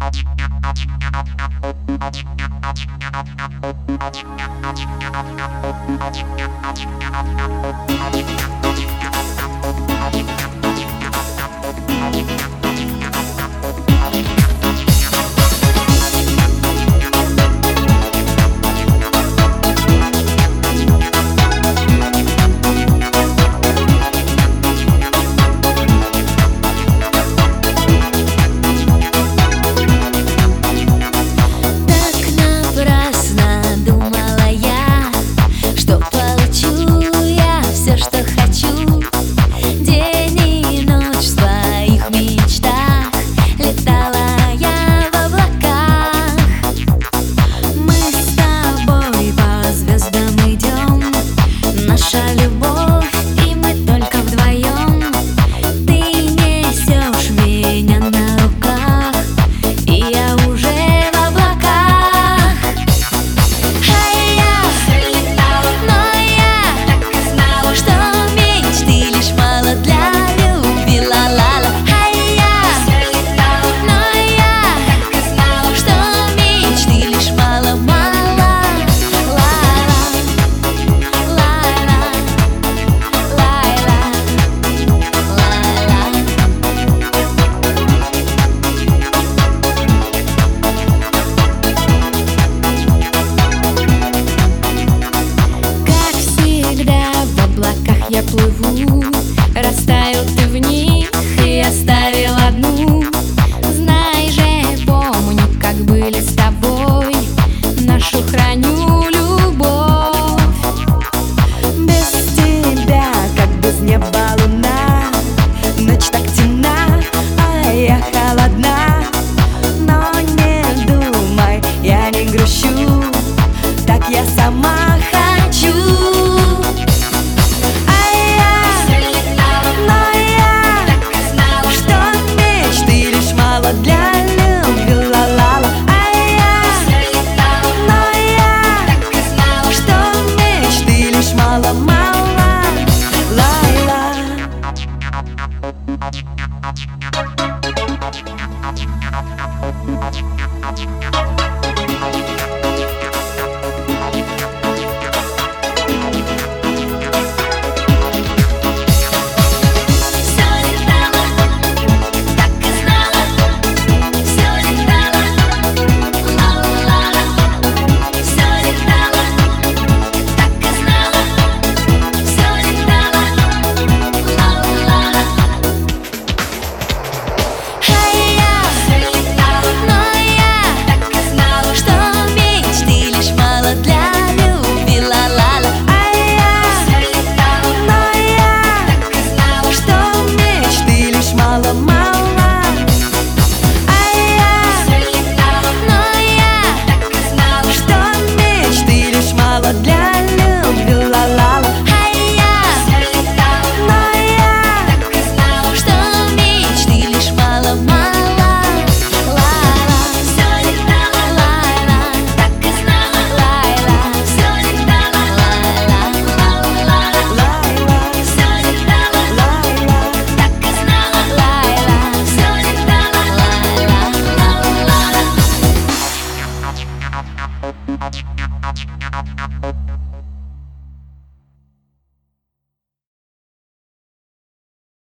Я плыву, растаял ты в них и оставил одну. Знай же, помню, как были с тобой, нашу храню любовь. Без тебя, как без неба луна, ночь так темна, а я холодна. Но не думай, я не грущу, так я сама хочу. Для любви, ла-ла-ла, но я, что мечты лишь мало-мало, ла-ла.